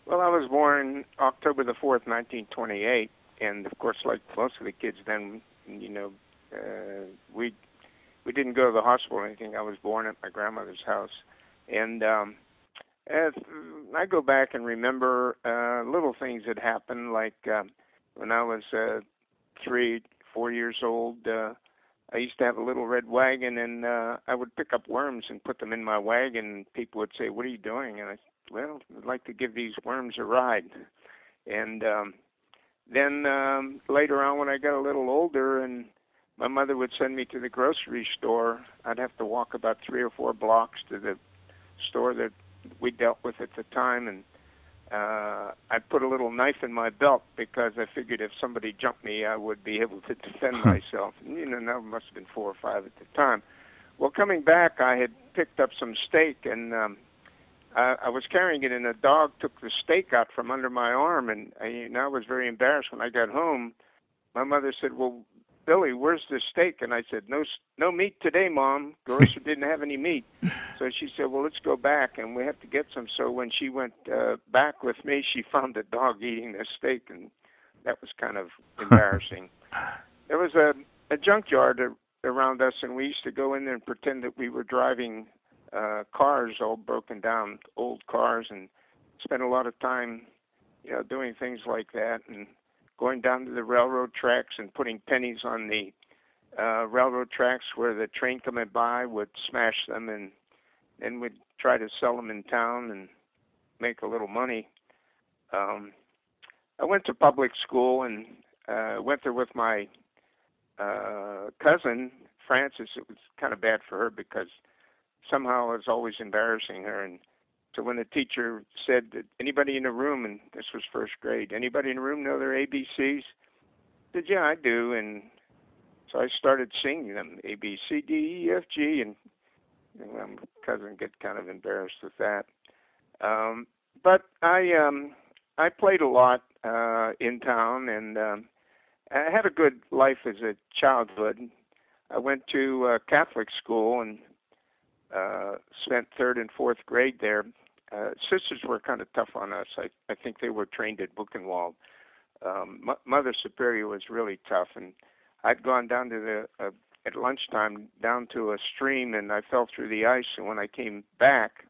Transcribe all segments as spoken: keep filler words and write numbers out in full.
Well, I was born October the fourth, nineteen twenty-eight, and of course, like most of the kids then, you know, uh, we we didn't go to the hospital or anything. I was born at my grandmother's house, and um, as I go back and remember uh, little things that happened, like um, when I was uh, three, four years old. Uh, I used to have a little red wagon, and uh, I would pick up worms and put them in my wagon. People would say, "What are you doing?" And I said, "Well, I'd like to give these worms a ride." And um, then um, later on, when I got a little older, and my mother would send me to the grocery store, I'd have to walk about three or four blocks to the store that we dealt with at the time, and uh, I'd put a little knife in my belt because I figured if somebody jumped me, I would be able to defend myself. And, you know, that must have been four or five at the time. Well, coming back, I had picked up some steak, and um, I, I was carrying it, and a dog took the steak out from under my arm, and I, you know, I was very embarrassed. When I got home, my mother said, "Well, Billy, where's the steak?" And I said, "No, no meat today, Mom. Grocer didn't have any meat." So she said, "Well, let's go back, and we have to get some." So when she went uh, back with me, she found the dog eating the steak, and that was kind of embarrassing. There was a, a junkyard a, around us, and we used to go in there and pretend that we were driving uh, cars, all broken down, old cars, and spend a lot of time, you know, doing things like that, and going down to the railroad tracks and putting pennies on the uh, railroad tracks where the train coming by would smash them, and then we'd try to sell them in town and make a little money. Um, I went to public school and uh, went there with my uh, cousin, Frances. It was kind of bad for her because somehow I was always embarrassing her, and so when the teacher said that anybody in the room, and this was first grade, anybody in the room know their A B Cs? I said, yeah, I do. And so I started singing them, A, B, C, D, E, F, G, and, and my cousin get kind of embarrassed with that. Um, but I um, I played a lot uh, in town, and um, I had a good life as a childhood. I went to uh, Catholic school and uh, spent third and fourth grade there. Uh, sisters were kind of tough on us. I, I think they were trained at Buchenwald. Um, M- Mother Superior was really tough, and I'd gone down to the uh, at lunchtime down to a stream, and I fell through the ice. And when I came back,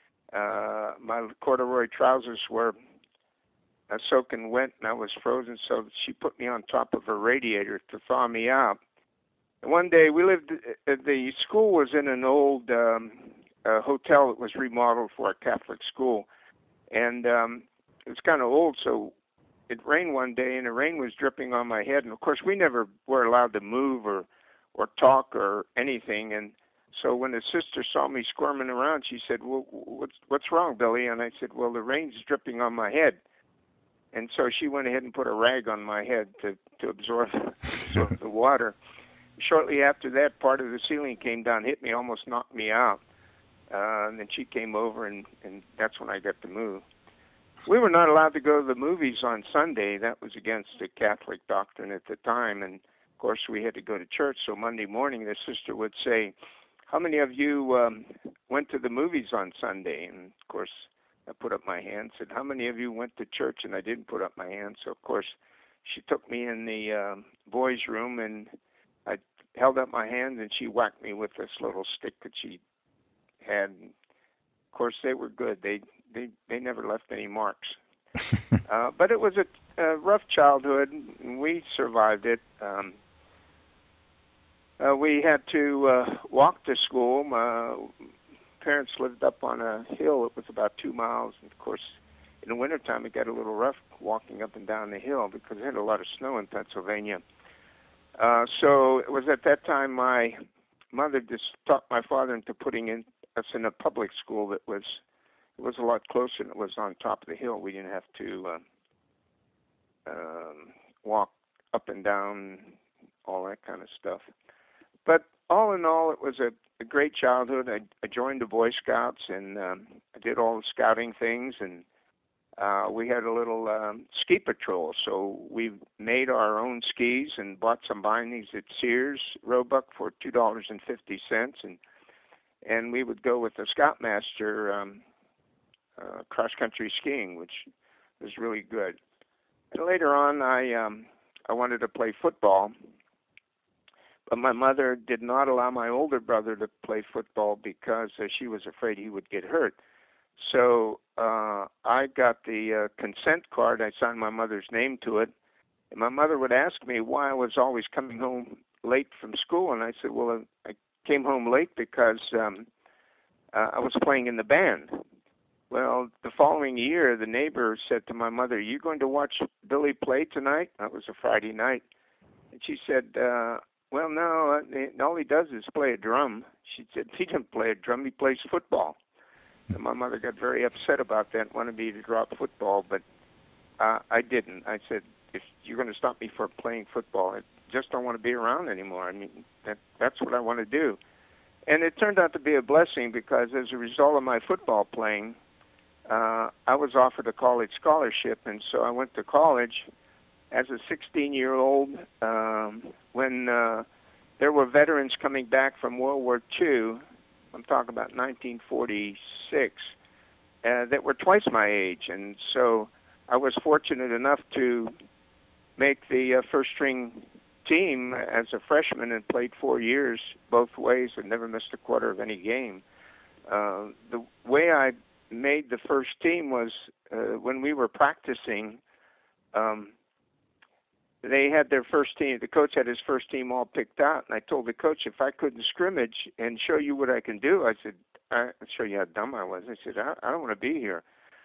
uh, my corduroy trousers were uh, soaking wet, and I was frozen. So she put me on top of a radiator to thaw me out. And one day we lived. Uh, the school was in an old um, uh, hotel that was remodeled for a Catholic school, and um, it was kind of old. So it rained one day, and the rain was dripping on my head. And of course, we never were allowed to move or or talk or anything. And so when the sister saw me squirming around, she said, "Well, what's what's wrong, Billy?" And I said, "Well, the rain's dripping on my head." And so she went ahead and put a rag on my head to to absorb, absorb the water. Shortly after that, part of the ceiling came down, hit me, almost knocked me out. Uh, and then she came over, and, and that's when I got to move. We were not allowed to go to the movies on Sunday. That was against the Catholic doctrine at the time. And, of course, we had to go to church. So Monday morning, the sister would say, "How many of you um, went to the movies on Sunday?" And, of course, I put up my hand, said, "How many of you went to church?" And I didn't put up my hand. So, of course, she took me in the um, boys' room, and I held up my hand, and she whacked me with this little stick that she had. And of course, they were good. They they they never left any marks. uh, but it was a, a rough childhood, and we survived it. Um, uh, we had to uh, walk to school. My parents lived up on a hill. It was about two miles, and of course, in the wintertime, it got a little rough walking up and down the hill because it had a lot of snow in Pennsylvania. Uh, so it was at that time my mother just talked my father into putting in, us in a public school that was it was a lot closer, and it was on top of the hill. We didn't have to uh, um, walk up and down, all that kind of stuff. But all in all, it was a, a great childhood. I, I joined the Boy Scouts, and um, I did all the scouting things, and Uh, we had a little um, ski patrol, so we made our own skis and bought some bindings at Sears Roebuck for two dollars and fifty cents, and and we would go with the Scoutmaster um, uh, cross-country skiing, which It was really good. And later on, I um, I wanted to play football, but my mother did not allow my older brother to play football because uh, she was afraid he would get hurt. So uh, I got the uh, consent card. I signed my mother's name to it. And my mother would ask me why I was always coming home late from school. And I said, well, I came home late because um, uh, I was playing in the band. Well, the following year, the neighbor said to my mother, are you going to watch Billy play tonight? That was a Friday night. And she said, uh, well, no, all he does is play a drum. She said, he doesn't play a drum, he plays football. And my mother got very upset about that, wanted me to drop football, but uh, I didn't. I said, if you're going to stop me from playing football, I just don't want to be around anymore. I mean, that that's what I want to do. And it turned out to be a blessing because as a result of my football playing, uh, I was offered a college scholarship, and so I went to college as a sixteen-year-old um, when uh, there were veterans coming back from World War Two. I'm talking about nineteen forty-six, uh, that were twice my age. And so I was fortunate enough to make the uh, first-string team as a freshman and played four years both ways and never missed a quarter of any game. Uh, the way I made the first team was uh, when we were practicing, um, they had their first team. The coach had his first team all picked out, and I told the coach if I couldn't scrimmage and show you what I can do, I said, I'll show you how dumb I was. I said, I, I don't want to be here.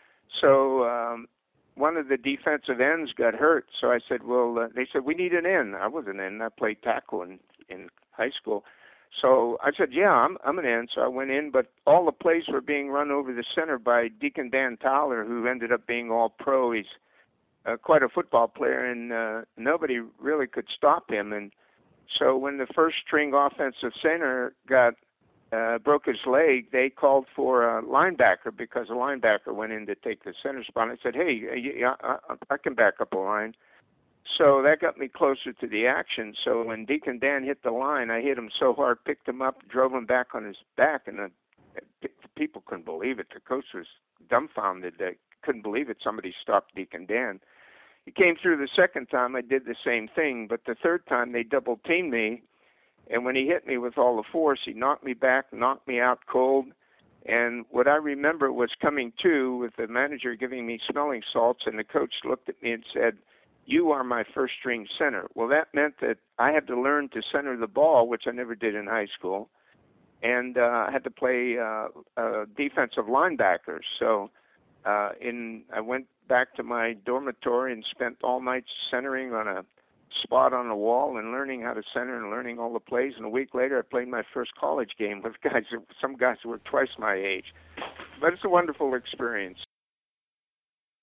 So um, one of the defensive ends got hurt, so I said, well, uh, they said, we need an end. I was an end. I played tackle in, in high school. So I said, yeah, I'm, I'm an end. So I went in, but all the plays were being run over the center by Deacon Dan Towler, who ended up being all-pro. He's Uh, quite a football player, and uh, nobody really could stop him. And so when the first string offensive center got uh, broke his leg, they called for a linebacker because a linebacker went in to take the center spot. I said, hey, I, I, I can back up a line. So that got me closer to the action. So when Deacon Dan hit the line, I hit him so hard, picked him up, drove him back on his back, and the, the people couldn't believe it. The coach was dumbfounded. They couldn't believe it. Somebody stopped Deacon Dan. He came through the second time, I did the same thing, but the third time they double-teamed me, and when he hit me with all the force, he knocked me back, knocked me out cold, and what I remember was coming to with the manager giving me smelling salts, and the coach looked at me and said, you are my first-string center. Well, that meant that I had to learn to center the ball, which I never did in high school, and uh, I had to play uh, uh, defensive linebacker. So uh, in I went back to my dormitory and spent all night centering on a spot on the wall and learning how to center and learning all the plays. And a week later, I played my first college game with guys, some guys who were twice my age. But it's a wonderful experience.